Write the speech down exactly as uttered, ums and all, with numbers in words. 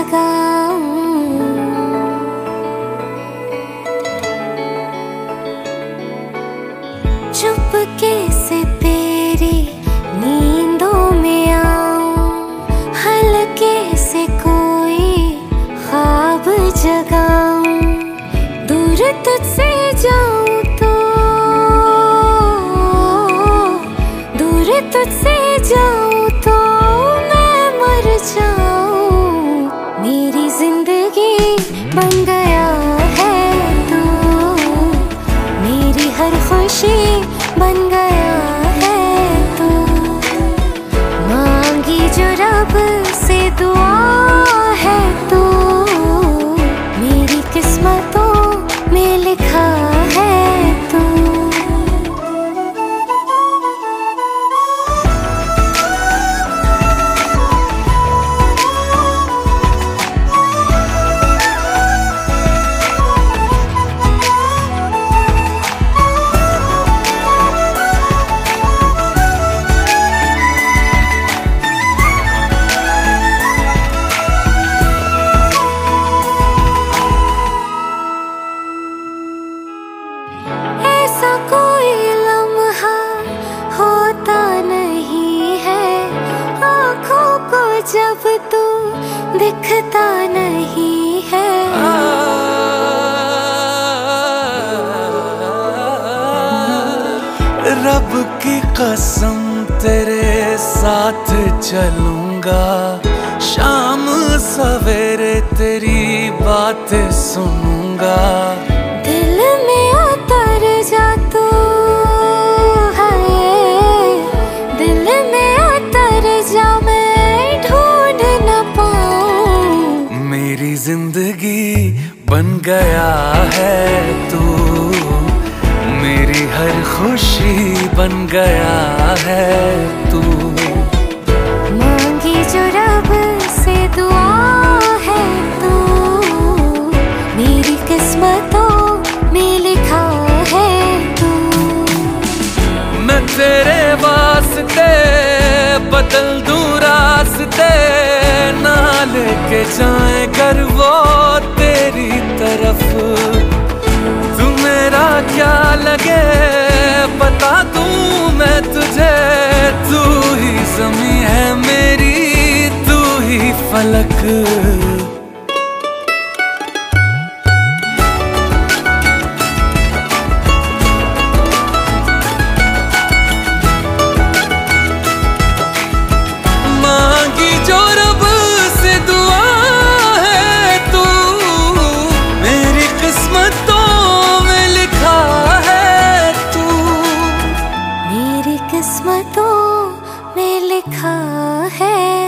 जगाऊं। चुपके से तेरी नींदों में आऊं, हल्के से कोई ख्वाब जगाऊं। दूर तुझसे जाऊं तो दूर तुझसे जाऊं तो मैं मर जाऊं। मेरी जिंदगी बन गया है तू, मेरी हर खुशी बन गया है तू। मांगी जो रब से दुआ है तू, मेरी किस्मतों में लिखा है तू। कोई लम्हा होता नहीं है आँखों को जब तू दिखता नहीं है। रब की कसम तेरे साथ चलूंगा, शाम सवेरे तेरी बात सुनूंगा। दिल में उतर जा तू, हाय दिल में उतर जा, मैं ढूंढ न पाऊं। मेरी जिंदगी बन गया है तू, मेरी हर खुशी बन गया है तू। मांगी जो रब से दुआ है तू, मेरी किस्मतों में लिखा है तू। मैं तेरे वास्ते बदल दूं रास्ते, ना लेके जाए कर वो तेरी तरफ। तू मेरा क्या लगे बता दूं मैं तुझे, तू ही ज़मीं है मेरी, तू ही फलक। किस्मतों में लिखा है।